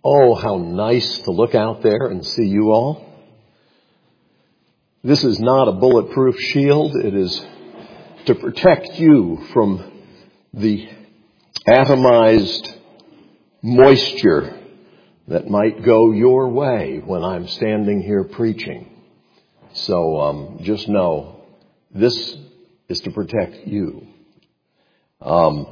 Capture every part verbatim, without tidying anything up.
Oh, how nice to look out there and see you all. This is not a bulletproof shield. It is to protect you from the atomized moisture that might go your way when I'm standing here preaching. So um, just know, this is to protect you. Um,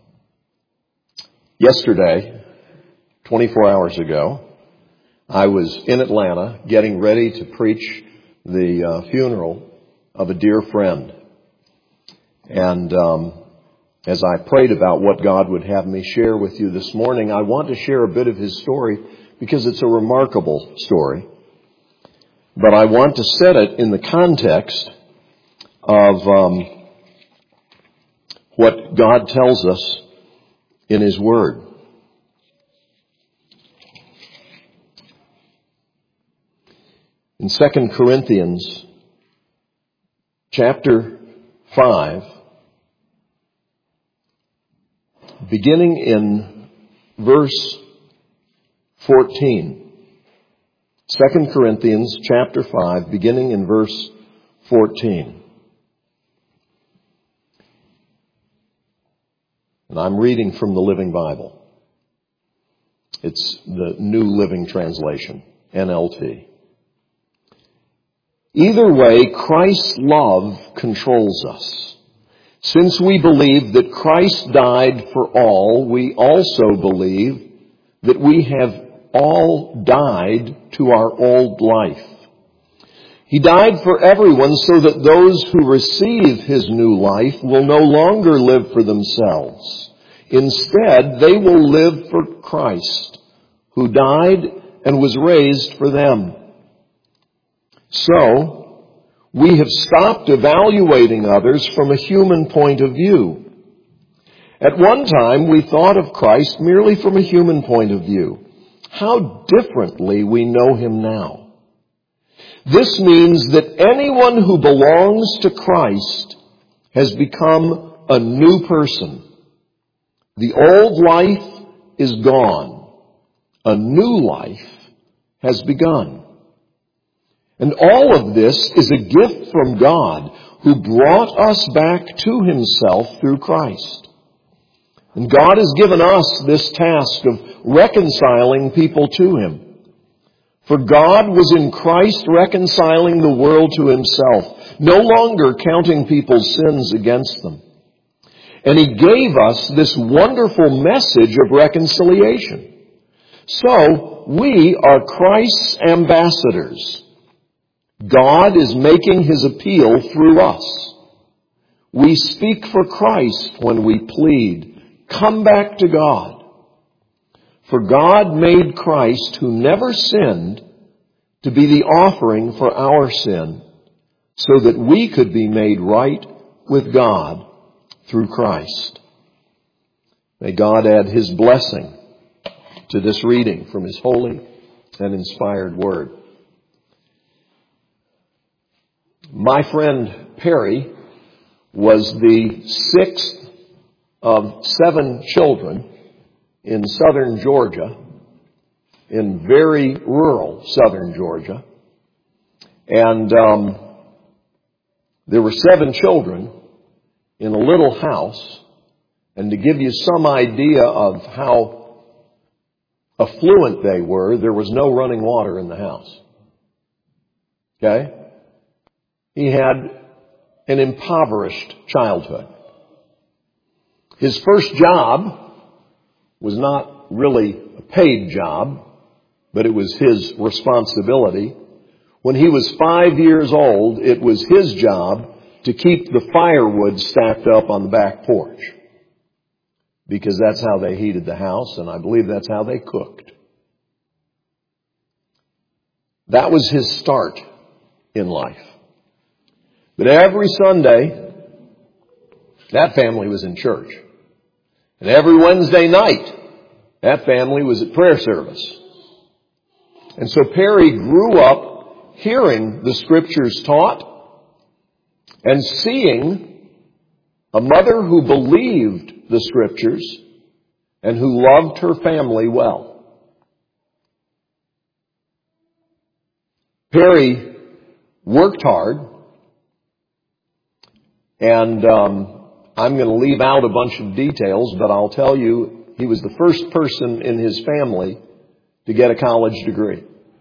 yesterday, twenty-four hours ago, I was in Atlanta getting ready to preach the uh, funeral of a dear friend. And um, as I prayed about what God would have me share with you this morning, I want to share a bit of his story because it's a remarkable story. But I want to set it in the context of um, what God tells us in his word. In Second Corinthians chapter five, beginning in verse fourteen. Second Corinthians chapter five, beginning in verse fourteen. And I'm reading from the Living Bible. It's the New Living Translation, N L T. Either way, Christ's love controls us. Since we believe that Christ died for all, we also believe that we have all died to our old life. He died for everyone so that those who receive his new life will no longer live for themselves. Instead, they will live for Christ, who died and was raised for them. So, we have stopped evaluating others from a human point of view. At one time, we thought of Christ merely from a human point of view. How differently we know him now. This means that anyone who belongs to Christ has become a new person. The old life is gone. A new life has begun. And all of this is a gift from God, who brought us back to himself through Christ. And God has given us this task of reconciling people to him. For God was in Christ reconciling the world to himself, no longer counting people's sins against them. And he gave us this wonderful message of reconciliation. So, we are Christ's ambassadors. God is making his appeal through us. We speak for Christ when we plead, come back to God. For God made Christ, who never sinned, to be the offering for our sin, so that we could be made right with God through Christ. May God add his blessing to this reading from his holy and inspired word. My friend Perry was the sixth of seven children in southern Georgia, in very rural southern Georgia. And um, there were seven children in a little house. And to give you some idea of how affluent they were, there was no running water in the house. Okay? He had an impoverished childhood. His first job was not really a paid job, but it was his responsibility. When he was five years old, it was his job to keep the firewood stacked up on the back porch, because that's how they heated the house, and I believe that's how they cooked. That was his start in life. But every Sunday, that family was in church. And every Wednesday night, that family was at prayer service. And so Perry grew up hearing the scriptures taught and seeing a mother who believed the scriptures and who loved her family well. Perry worked hard, and um, I'm going to leave out a bunch of details, but I'll tell you he was the first person in his family to get a college degree.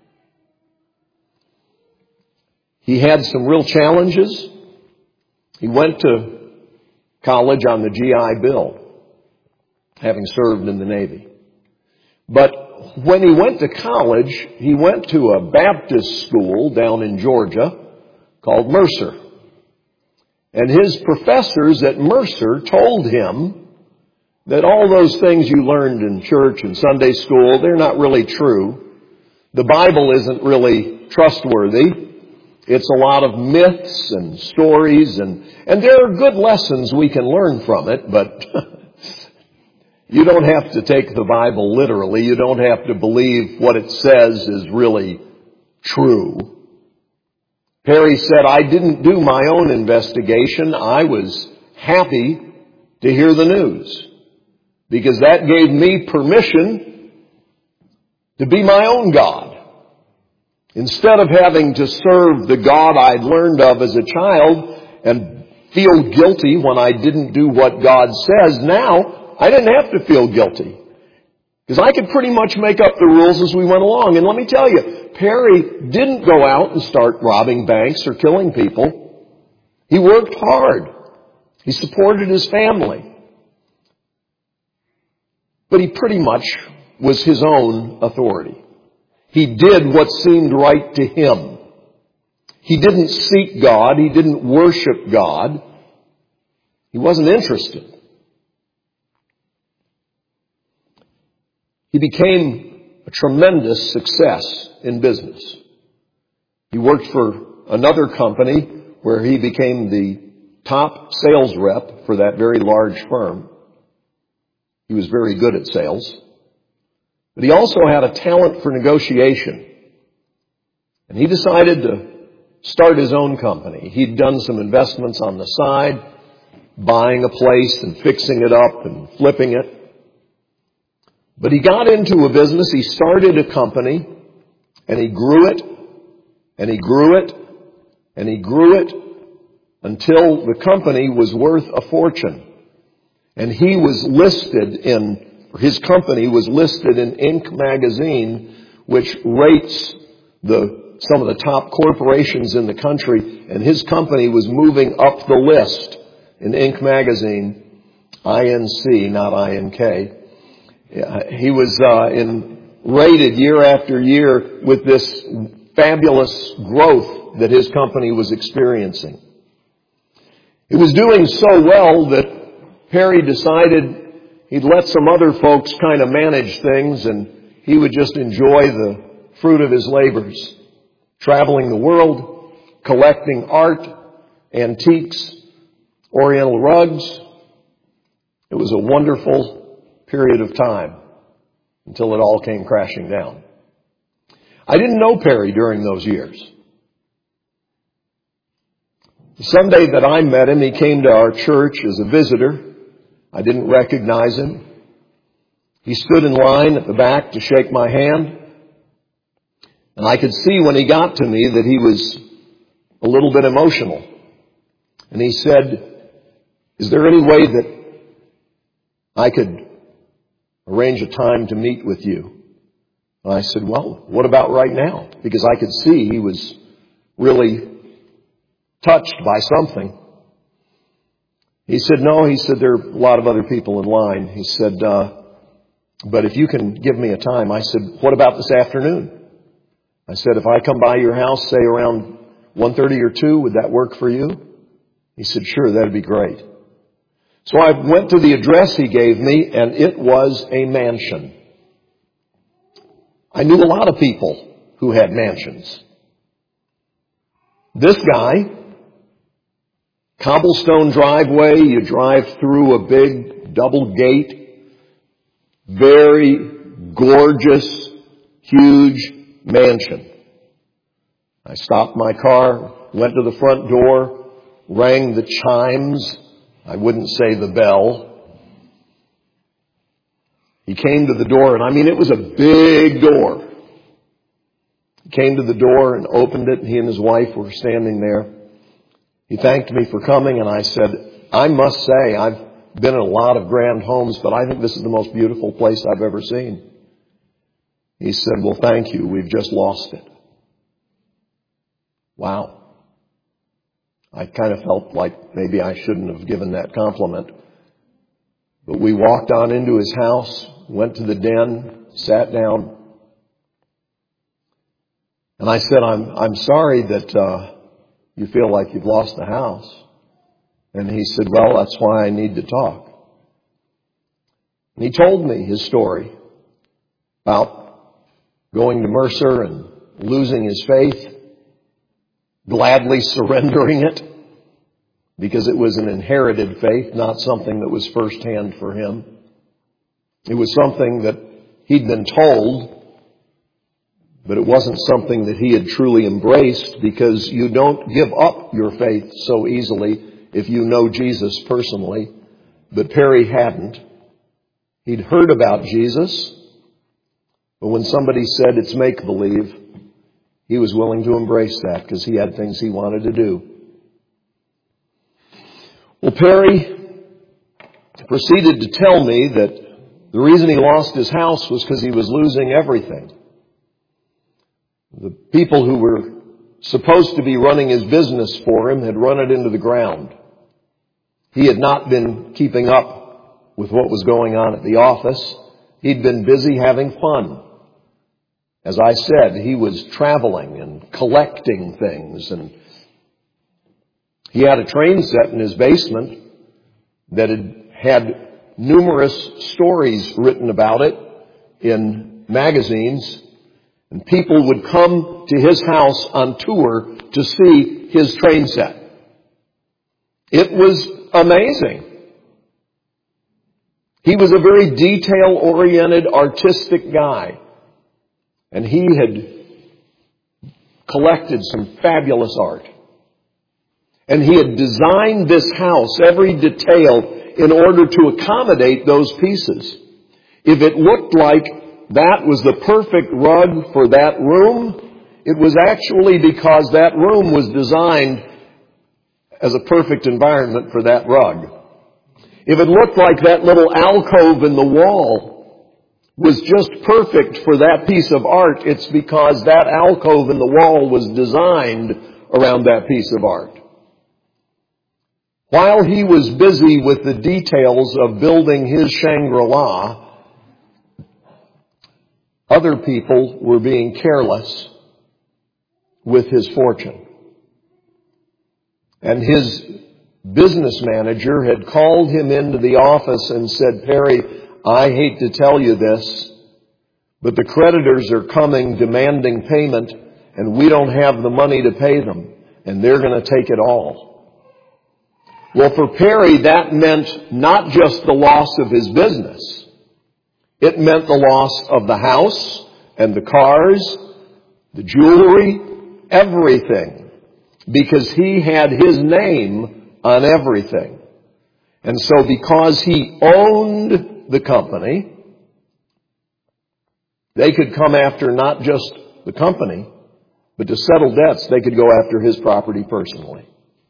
He had some real challenges. He went to college on the G I Bill, having served in the Navy. But when he went to college, he went to a Baptist school down in Georgia called Mercer. And his professors at Mercer told him that all those things you learned in church and Sunday school, they're not really true. The Bible isn't really trustworthy. It's a lot of myths and stories, and, and there are good lessons we can learn from it, but you don't have to take the Bible literally. You don't have to believe what it says is really true. Perry said, I didn't do my own investigation. I was happy to hear the news because that gave me permission to be my own God. Instead of having to serve the God I'd learned of as a child and feel guilty when I didn't do what God says, now I didn't have to feel guilty. Because I could pretty much make up the rules as we went along. And let me tell you, Perry didn't go out and start robbing banks or killing people. He worked hard. He supported his family. But he pretty much was his own authority. He did what seemed right to him. He didn't seek God. He didn't worship God. He wasn't interested. He became a tremendous success in business. He worked for another company where he became the top sales rep for that very large firm. He was very good at sales. But he also had a talent for negotiation. And he decided to start his own company. He'd done some investments on the side, buying a place and fixing it up and flipping it. But he got into a business. He started a company, and he grew it, and he grew it, and he grew it until the company was worth a fortune. And he was listed in His company was listed in Inc magazine, which rates the, some of the top corporations in the country, and his company was moving up the list in Inc magazine, I N C, not I N K. He was uh, in, rated year after year with this fabulous growth that his company was experiencing. It was doing so well that Perry decided he'd let some other folks kind of manage things, and he would just enjoy the fruit of his labors, traveling the world, collecting art, antiques, oriental rugs. It was a wonderful period of time until it all came crashing down. I didn't know Perry during those years. The Sunday that I met him, he came to our church as a visitor. I didn't recognize him. He stood in line at the back to shake my hand. And I could see when he got to me that he was a little bit emotional. And he said, is there any way that I could arrange a time to meet with you? And I said, well, what about right now? Because I could see he was really touched by something. He said, no, he said, there are a lot of other people in line. He said, uh, but if you can give me a time. I said, what about this afternoon? I said, if I come by your house, say around one thirty or two, would that work for you? He said, sure, that'd be great. So I went to the address he gave me, and it was a mansion. I knew a lot of people who had mansions. This guy, cobblestone driveway, you drive through a big double gate, very gorgeous, huge mansion. I stopped my car, went to the front door, rang the chimes. I wouldn't say the bell. He came to the door, and I mean, it was a big door. He came to the door and opened it, and he and his wife were standing there. He thanked me for coming, and I said, I must say, I've been in a lot of grand homes, but I think this is the most beautiful place I've ever seen. He said, well, thank you. We've just lost it. Wow. I kind of felt like maybe I shouldn't have given that compliment. But we walked on into his house, went to the den, sat down. And I said, I'm, I'm sorry that uh, you feel like you've lost the house. And he said, well, that's why I need to talk. And he told me his story about going to Mercer and losing his faith, gladly surrendering it, because it was an inherited faith, not something that was firsthand for him. It was something that he'd been told, but it wasn't something that he had truly embraced, because you don't give up your faith so easily if you know Jesus personally. But Perry hadn't. He'd heard about Jesus, but when somebody said it's make-believe, he was willing to embrace that because he had things he wanted to do. Well, Perry proceeded to tell me that the reason he lost his house was because he was losing everything. The people who were supposed to be running his business for him had run it into the ground. He had not been keeping up with what was going on at the office. He'd been busy having fun. As I said, he was traveling and collecting things, and he had a train set in his basement that had had numerous stories written about it in magazines, and people would come to his house on tour to see his train set. It was amazing. He was a very detail-oriented, artistic guy. And he had collected some fabulous art. And he had designed this house, every detail, in order to accommodate those pieces. If it looked like that was the perfect rug for that room, it was actually because that room was designed as a perfect environment for that rug. If it looked like that little alcove in the wall was just perfect for that piece of art, it's because that alcove in the wall was designed around that piece of art. While he was busy with the details of building his Shangri-La, other people were being careless with his fortune. And his business manager had called him into the office and said, Perry, I hate to tell you this, but the creditors are coming demanding payment, and we don't have the money to pay them, and they're going to take it all. Well, for Perry, that meant not just the loss of his business. It meant the loss of the house and the cars, the jewelry, everything, because he had his name on everything. And so because he owned the company, they could come after not just the company, but to settle debts, they could go after his property personally.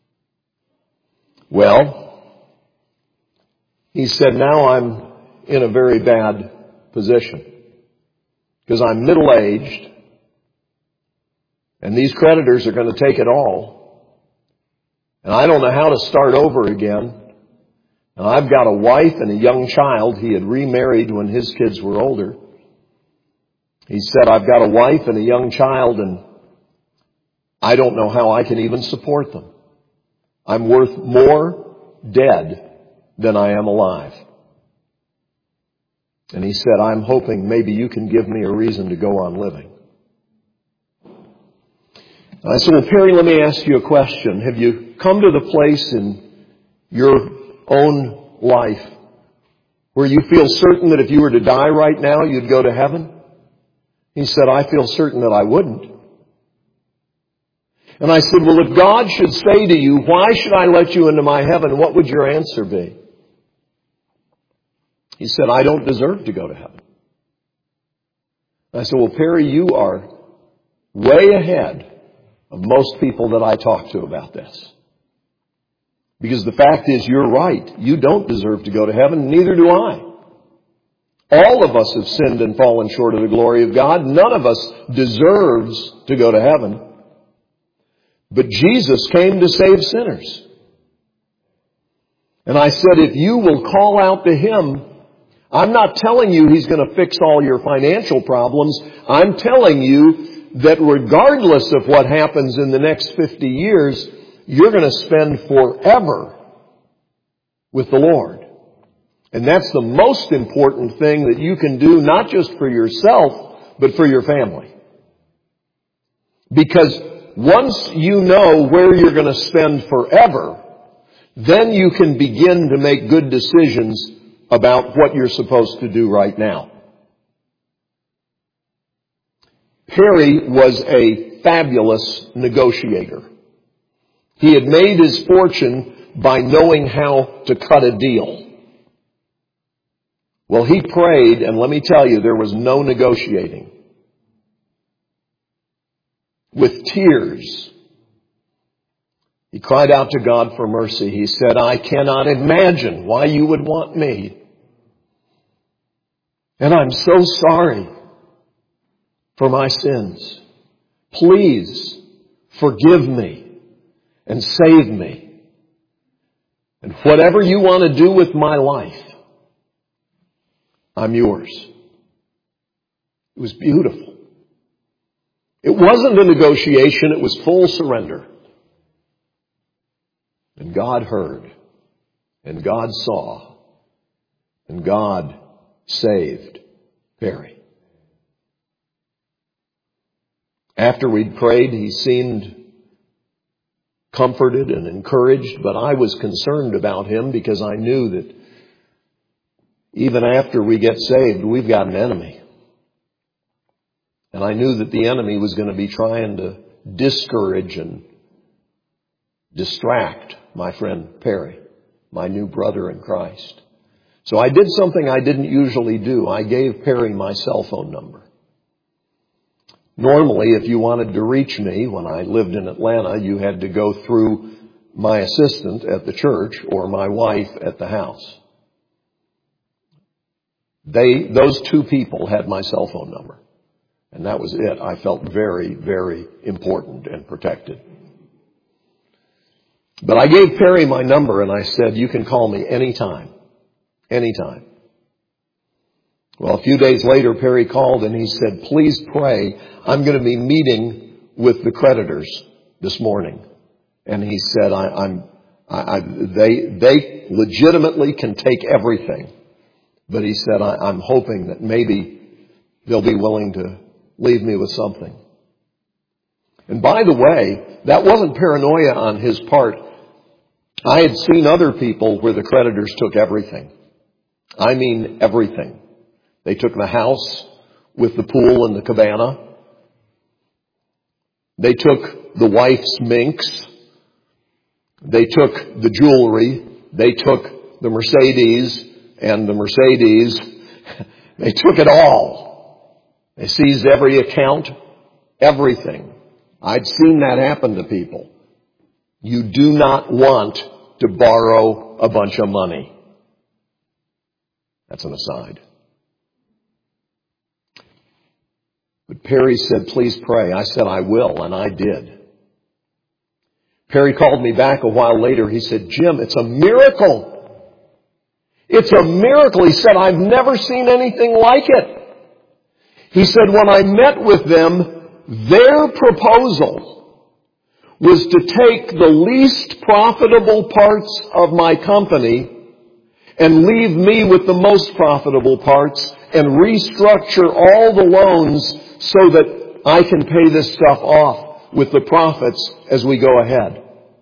Well, he said, now I'm in a very bad position because I'm middle-aged and these creditors are going to take it all. And I don't know how to start over again. And I've got a wife and a young child. He had remarried when his kids were older. He said, I've got a wife and a young child, and I don't know how I can even support them. I'm worth more dead than I am alive. And he said, I'm hoping maybe you can give me a reason to go on living. And I said, well, Perry, let me ask you a question. Have you come to the place in your own life where you feel certain that if you were to die right now, you'd go to heaven? He said, I feel certain that I wouldn't. And I said, well, if God should say to you, why should I let you into my heaven? What would your answer be? He said, I don't deserve to go to heaven. I said, well, Perry, you are way ahead of most people that I talk to about this. Because the fact is, you're right. You don't deserve to go to heaven, neither do I. All of us have sinned and fallen short of the glory of God. None of us deserves to go to heaven. But Jesus came to save sinners. And I said, if you will call out to Him, I'm not telling you He's going to fix all your financial problems. I'm telling you that regardless of what happens in the next fifty years, you're going to spend forever with the Lord. And that's the most important thing that you can do, not just for yourself, but for your family. Because once you know where you're going to spend forever, then you can begin to make good decisions about what you're supposed to do right now. Perry was a fabulous negotiator. He had made his fortune by knowing how to cut a deal. Well, he prayed, and let me tell you, there was no negotiating. With tears, he cried out to God for mercy. He said, I cannot imagine why you would want me. And I'm so sorry for my sins. Please forgive me and save me. And whatever you want to do with my life, I'm yours. It was beautiful. It wasn't a negotiation, it was full surrender. And God heard, and God saw, and God saved Perry. After we'd prayed, he seemed comforted and encouraged, but I was concerned about him because I knew that even after we get saved, we've got an enemy. And I knew that the enemy was going to be trying to discourage and distract my friend Perry, my new brother in Christ. So I did something I didn't usually do. I gave Perry my cell phone number. Normally, if you wanted to reach me when I lived in Atlanta, you had to go through my assistant at the church or my wife at the house. They, those two people had my cell phone number. And that was it. I felt very, very important and protected. But I gave Perry my number and I said, you can call me anytime. Anytime. Well, a few days later, Perry called and he said, please pray. I'm going to be meeting with the creditors this morning. And he said, I, I'm, I, I, they, they legitimately can take everything. But he said, I, I'm hoping that maybe they'll be willing to leave me with something. And by the way, that wasn't paranoia on his part. I had seen other people where the creditors took everything. I mean everything. They took the house with the pool and the cabana. They took the wife's minks. They took the jewelry. They took the Mercedes and the Mercedes. They took it all. They seized every account, everything. I'd seen that happen to people. You do not want to borrow a bunch of money. That's an aside. But Perry said, please pray. I said, I will, and I did. Perry called me back a while later. He said, Jim, it's a miracle. It's a miracle. He said, I've never seen anything like it. He said, when I met with them, their proposal was to take the least profitable parts of my company and leave me with the most profitable parts and restructure all the loans so that I can pay this stuff off with the profits as we go ahead.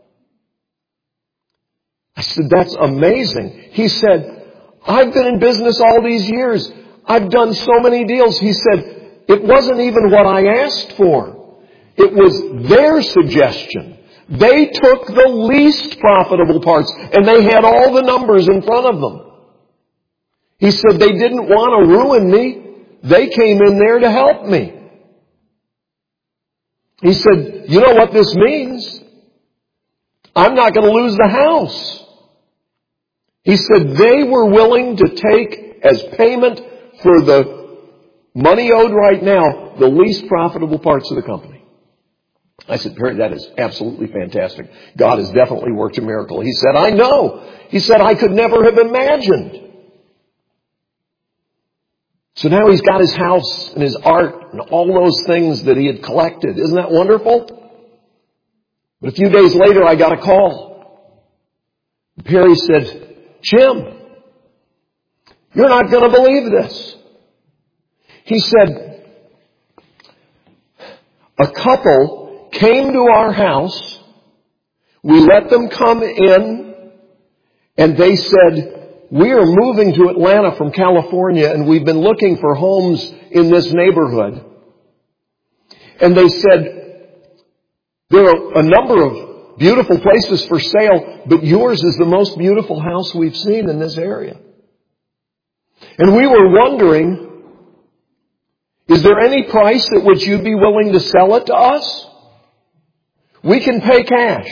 I said, that's amazing. He said, I've been in business all these years. I've done so many deals. He said, it wasn't even what I asked for. It was their suggestion. They took the least profitable parts and they had all the numbers in front of them. He said, they didn't want to ruin me. They came in there to help me. He said, you know what this means? I'm not going to lose the house. He said they were willing to take as payment for the money owed right now the least profitable parts of the company. I said, Perry, that is absolutely fantastic. God has definitely worked a miracle. He said, I know. He said, I could never have imagined. So now he's got his house and his art and all those things that he had collected. Isn't that wonderful? But a few days later, I got a call. Perry said, Jim, you're not going to believe this. He said, a couple came to our house. We let them come in, and they said, we are moving to Atlanta from California, and we've been looking for homes in this neighborhood. And they said, there are a number of beautiful places for sale, but yours is the most beautiful house we've seen in this area. And we were wondering, is there any price at which you'd be willing to sell it to us? We can pay cash.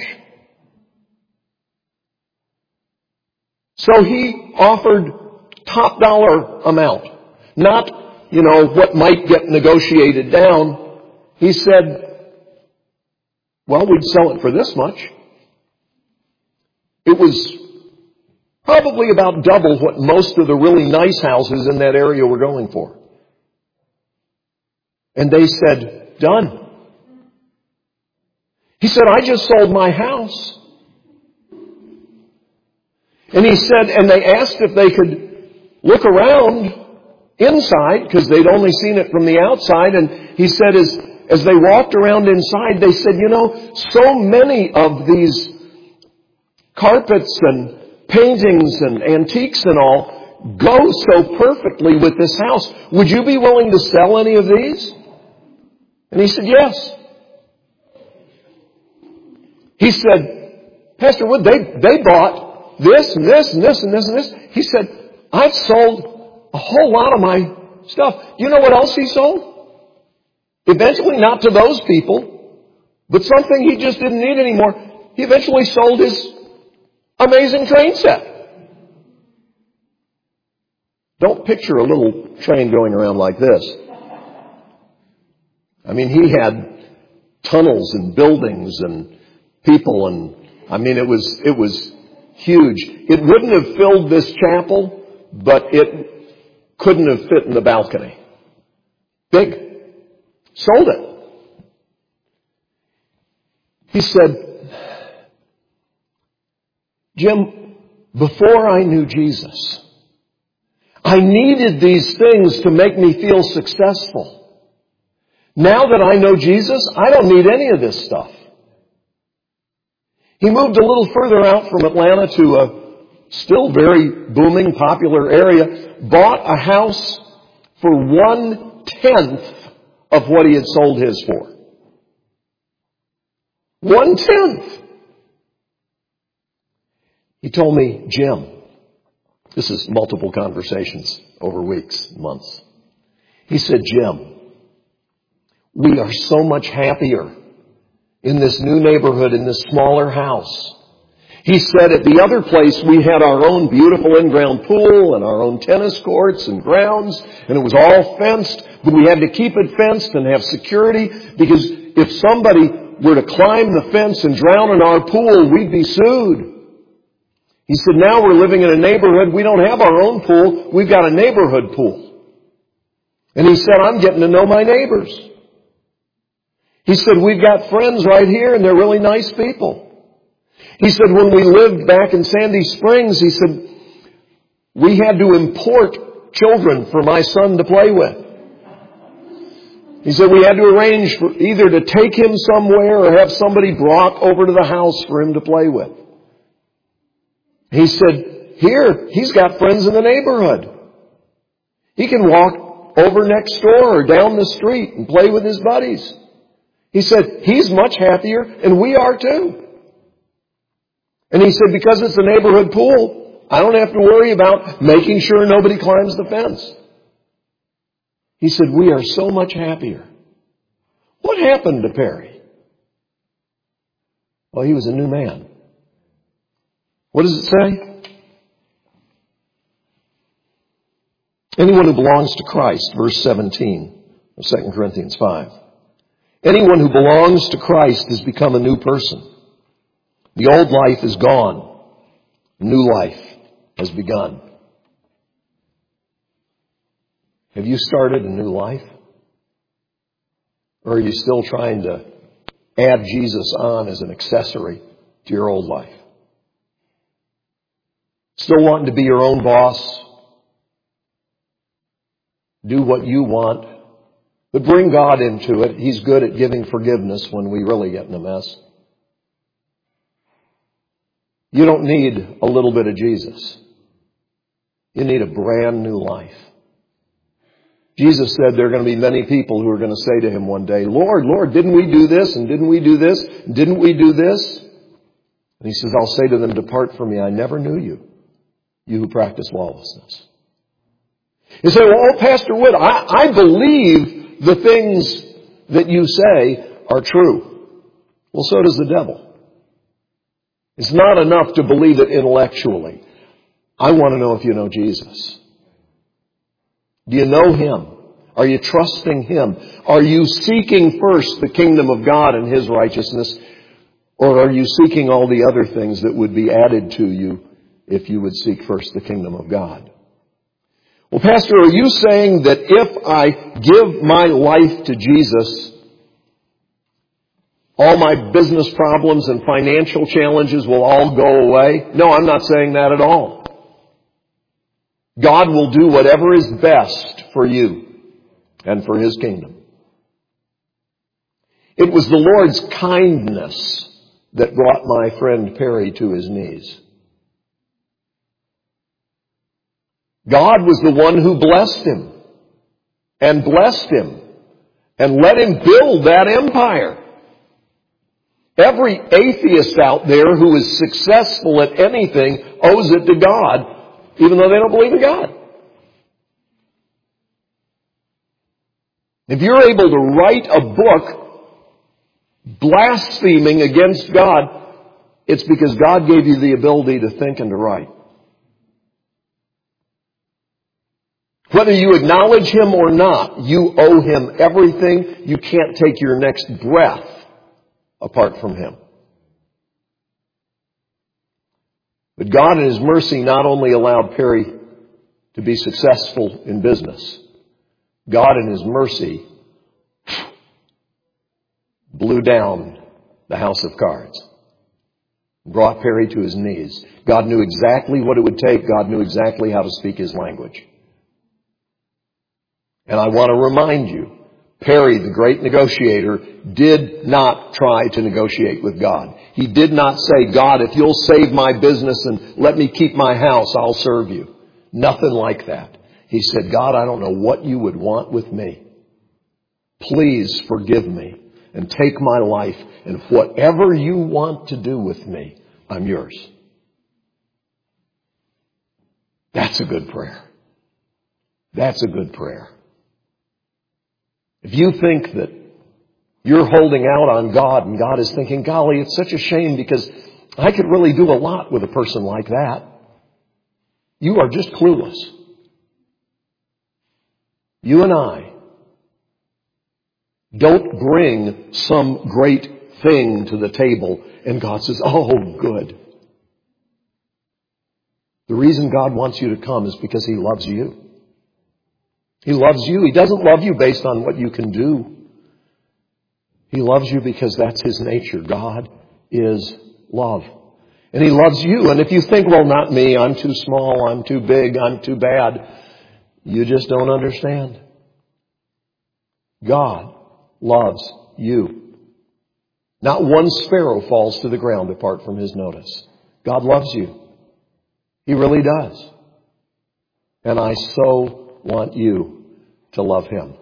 So he offered top dollar amount, not, you know, what might get negotiated down. He said, well, we'd sell it for this much. It was probably about double what most of the really nice houses in that area were going for. And they said, done. He said, I just sold my house. And he said, and they asked if they could look around inside, because they'd only seen it from the outside. And he said, as, as they walked around inside, they said, you know, so many of these carpets and paintings and antiques and all go so perfectly with this house. Would you be willing to sell any of these? And he said, yes. He said, Pastor Wood, they, they bought this and this and this and this and this. He said, I've sold a whole lot of my stuff. Do you know what else he sold? Eventually, not to those people, but something he just didn't need anymore. He eventually sold his amazing train set. Don't picture a little train going around like this. I mean, he had tunnels and buildings and people, and I mean, it was, it was huge. It wouldn't have filled this chapel, but it couldn't have fit in the balcony. Big. Sold it. He said, Jim, before I knew Jesus, I needed these things to make me feel successful. Now that I know Jesus, I don't need any of this stuff. He moved a little further out from Atlanta to a still very booming, popular area, bought a house for one-tenth of what he had sold his for. One-tenth. He told me, Jim, this is multiple conversations over weeks, months. He said, Jim, we are so much happier in this new neighborhood, in this smaller house. He said at the other place we had our own beautiful in-ground pool and our own tennis courts and grounds, and it was all fenced, but we had to keep it fenced and have security, because if somebody were to climb the fence and drown in our pool, we'd be sued. He said, now we're living in a neighborhood, we don't have our own pool, we've got a neighborhood pool. And he said, I'm getting to know my neighbors. He said, we've got friends right here and they're really nice people. He said, when we lived back in Sandy Springs, he said, we had to import children for my son to play with. He said, we had to arrange for either to take him somewhere or have somebody brought over to the house for him to play with. He said, here, he's got friends in the neighborhood. He can walk over next door or down the street and play with his buddies. He said, he's much happier, and we are too. And he said, because it's a neighborhood pool, I don't have to worry about making sure nobody climbs the fence. He said, we are so much happier. What happened to Perry? Well, he was a new man. What does it say? Anyone who belongs to Christ, verse seventeen of Second Corinthians five. Anyone who belongs to Christ has become a new person. The old life is gone. New life has begun. Have you started a new life? Or are you still trying to add Jesus on as an accessory to your old life? Still wanting to be your own boss? Do what you want? But bring God into it. He's good at giving forgiveness when we really get in a mess. You don't need a little bit of Jesus. You need a brand new life. Jesus said there are going to be many people who are going to say to him one day, Lord, Lord, didn't we do this? And didn't we do this? And didn't we do this? And he says, I'll say to them, depart from me. I never knew you, you who practice lawlessness. You say, well, oh, Pastor Wood, I, I believe the things that you say are true. Well, so does the devil. It's not enough to believe it intellectually. I want to know if you know Jesus. Do you know Him? Are you trusting Him? Are you seeking first the kingdom of God and His righteousness? Or are you seeking all the other things that would be added to you if you would seek first the kingdom of God? Well, Pastor, are you saying that if I give my life to Jesus, all my business problems and financial challenges will all go away? No, I'm not saying that at all. God will do whatever is best for you and for His kingdom. It was the Lord's kindness that brought my friend Perry to his knees. God was the one who blessed him and blessed him and let him build that empire. Every atheist out there who is successful at anything owes it to God, even though they don't believe in God. If you're able to write a book blaspheming against God, it's because God gave you the ability to think and to write. Whether you acknowledge Him or not, you owe Him everything. You can't take your next breath apart from Him. But God in His mercy not only allowed Perry to be successful in business, God in His mercy blew down the house of cards, brought Perry to his knees. God knew exactly what it would take. God knew exactly how to speak his language. And I want to remind you, Perry, the great negotiator, did not try to negotiate with God. He did not say, God, if you'll save my business and let me keep my house, I'll serve you. Nothing like that. He said, God, I don't know what you would want with me. Please forgive me and take my life, and whatever you want to do with me, I'm yours. That's a good prayer. That's a good prayer. If you think that you're holding out on God and God is thinking, golly, it's such a shame because I could really do a lot with a person like that, you are just clueless. You and I don't bring some great thing to the table and God says, oh, good. The reason God wants you to come is because He loves you. He loves you. He doesn't love you based on what you can do. He loves you because that's His nature. God is love. And He loves you. And if you think, well, not me, I'm too small, I'm too big, I'm too bad, you just don't understand. God loves you. Not one sparrow falls to the ground apart from His notice. God loves you. He really does. And I so want you to love Him.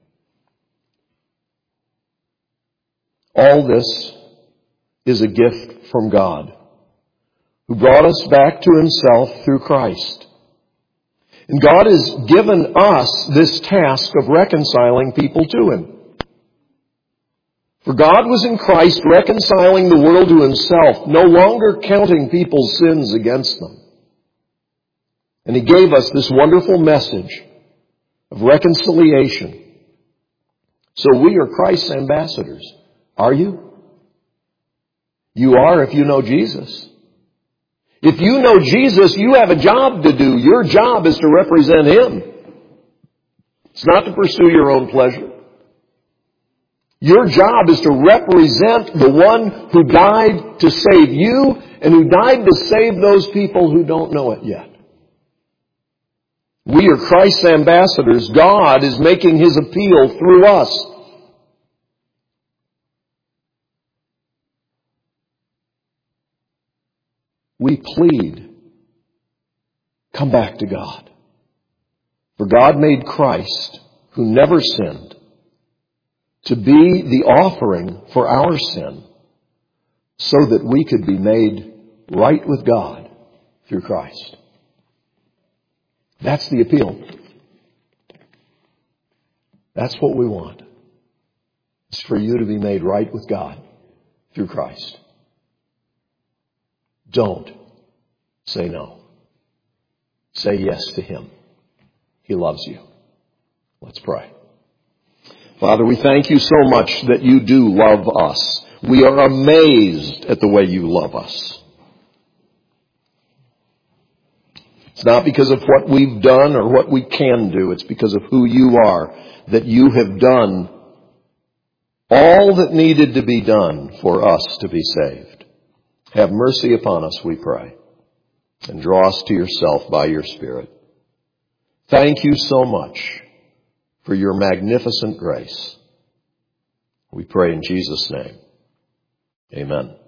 All this is a gift from God, who brought us back to Himself through Christ. And God has given us this task of reconciling people to Him. For God was in Christ reconciling the world to himself, no longer counting people's sins against them. And he gave us this wonderful message of reconciliation. So we are Christ's ambassadors. Are you? You are if you know Jesus. If you know Jesus, you have a job to do. Your job is to represent him. It's not to pursue your own pleasure. Your job is to represent the one who died to save you and who died to save those people who don't know it yet. We are Christ's ambassadors. God is making his appeal through us. We plead, come back to God. For God made Christ, who never sinned, to be the offering for our sin, so that we could be made right with God through Christ. That's the appeal. That's what we want. It's for you to be made right with God through Christ. Don't say no. Say yes to him. He loves you. Let's pray. Father, we thank you so much that you do love us. We are amazed at the way you love us. It's not because of what we've done or what we can do. It's because of who you are, that you have done all that needed to be done for us to be saved. Have mercy upon us, we pray, and draw us to yourself by your Spirit. Thank you so much for your magnificent grace. We pray in Jesus' name. Amen.